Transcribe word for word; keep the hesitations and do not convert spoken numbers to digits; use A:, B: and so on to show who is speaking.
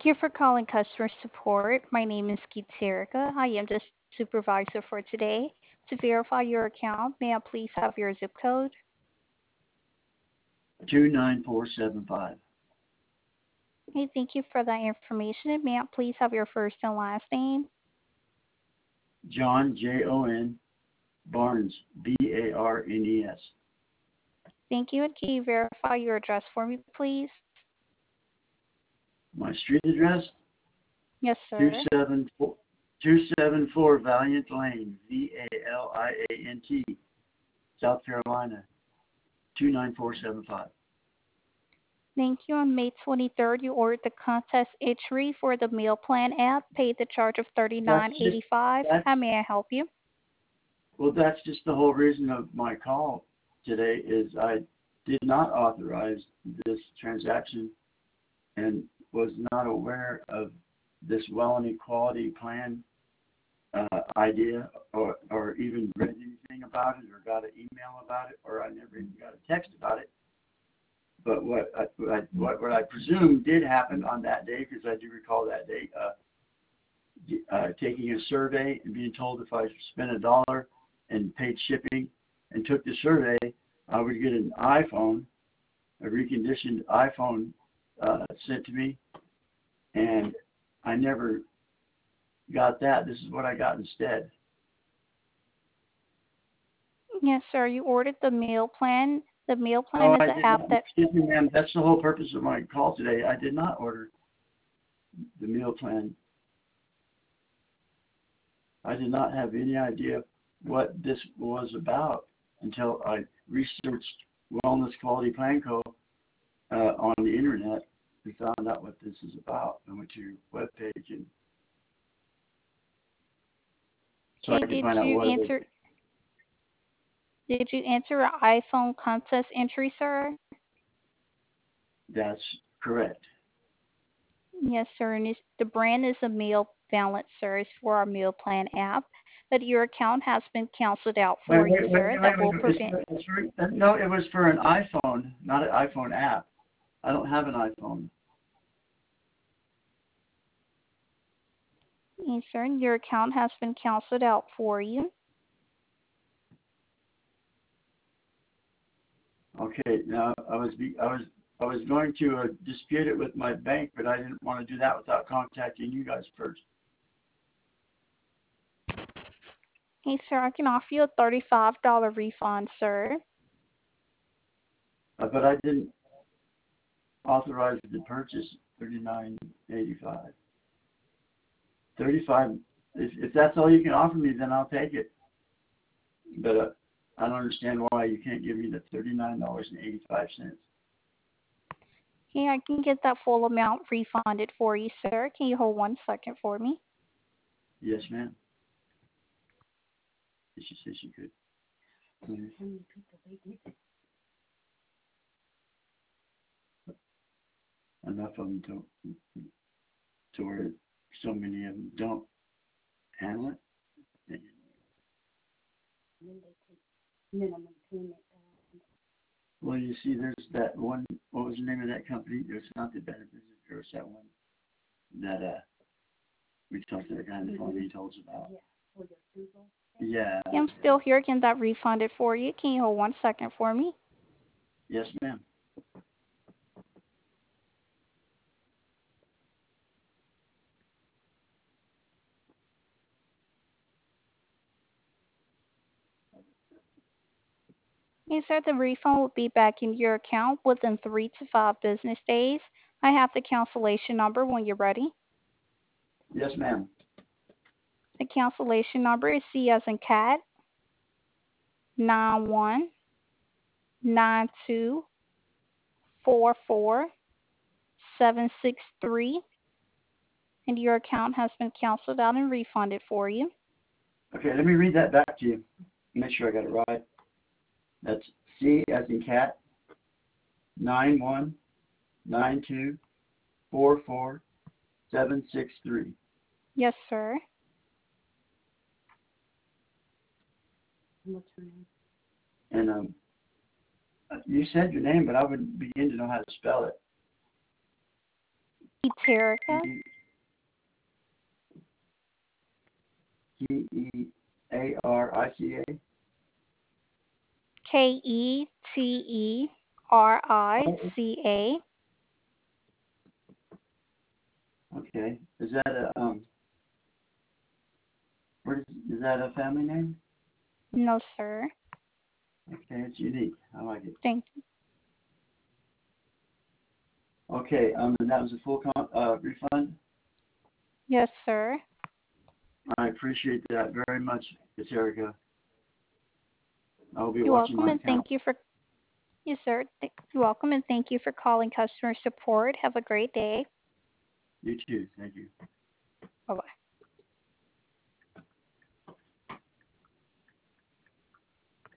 A: Thank you for calling customer support. My name is Kiterica. I am the supervisor for today. To verify your account, may I please have your zip code?
B: two nine four seven five.
A: Okay, thank you for that information. May I please have your first and last name?
B: John, J O N, Barnes, B A R N E S.
A: Thank you. And can you verify your address for me, please?
B: My street address,
A: Yes,
B: two
A: sir.
B: seven four two seven four Valiant Lane, V A L I A N T, South Carolina, two nine four seven five.
A: Thank you. On May twenty-third, you ordered the contest entry for the meal plan app, paid the charge of
B: That's
A: thirty-nine
B: just,
A: eighty-five.
B: that's,
A: How may I help you?
B: well, that's just the whole reason of my call today is I did not authorize this transaction and was not aware of this well and equality plan uh, idea or, or even read anything about it or got an email about it or I never even got a text about it. But what I, what, I, what, what I presume did happen on that day, because I do recall that day, uh, uh, taking a survey and being told if I spent a dollar and paid shipping and took the survey, I would get an iPhone, a reconditioned iPhone uh, sent to me, and I never got that. This is what I got instead.
A: Yes, sir. You ordered the meal plan. The meal plan
B: No,
A: is
B: I
A: an
B: did
A: app
B: not.
A: that.
B: Excuse me, ma'am. That's the whole purpose of my call today. I did not order the meal plan. I did not have any idea what this was about until I researched Wellness Quality Plan Co. Uh, on the internet and found out what this is about. I went to your webpage and so
A: Okay,
B: I could
A: did
B: find out
A: you
B: what it was.
A: answer? Did you answer an iPhone contest entry, sir?
B: That's correct.
A: Yes, sir. And it's, the brand is a meal balance, sir. It's for our meal plan app. But your account has been canceled out
B: Wait,
A: for you,
B: wait, wait,
A: sir.
B: wait,
A: That
B: wait,
A: will
B: wait. It's
A: prevent.
B: for, it's for, no, it was for an iPhone, not an iPhone app. I don't have an iPhone.
A: Yes, sir. And your account has been canceled out for you.
B: Okay, now I was be, I was I was going to uh, dispute it with my bank, but I didn't want to do that without contacting you guys first.
A: Hey, sir. I can offer you a thirty-five dollars refund, sir.
B: Uh, but I didn't authorize the purchase thirty-nine eighty-five. thirty-five. If, if that's all you can offer me, then I'll take it. But uh, I don't understand why you can't give me the thirty-nine dollars and eighty-five cents.
A: Hey, I can get that full amount refunded for you, sir. Can you hold one second for me?
B: Yes, ma'am. She said she could. Mm-hmm. Enough of them don't, to where so many of them don't handle it. Well, you see, there's that one. What was the name of that company? It's not the Better Business Bureau. It's that one that uh we talked to the guy on the phone. He told us about. Yeah.
A: Yeah, I'm still here. Getting that refunded for you. Can you hold one second for me?
B: Yes, ma'am.
A: Yes, sir. The refund will be back in your account within three to five business days. I have the cancellation number when you're ready.
B: Yes, ma'am.
A: The cancellation number is C as in cat, nine one nine two four four seven six three, and your account has been canceled out and refunded for you.
B: Okay, let me read that back to you. Make sure I got it right. That's C as in cat, nine one nine two four four seven six three.
A: Yes, sir.
B: And um, you said your name, but I wouldn't begin to know how to spell it.
A: Eterica.
B: K E A R I C A.
A: K E T E R I C A.
B: Okay. Is that a um? What is, is that a family name?
A: No, sir.
B: Okay, it's unique. I like it.
A: Thank you.
B: Okay. Um, and that was a full con- uh, refund.
A: Yes, sir.
B: I appreciate that very much, Katerica. I will be
A: You're
B: watching
A: welcome,
B: my
A: and
B: account.
A: thank you for yes, sir. Th- You're welcome, and thank you for calling customer support. Have a great day.
B: You too. Thank you.
A: Bye bye.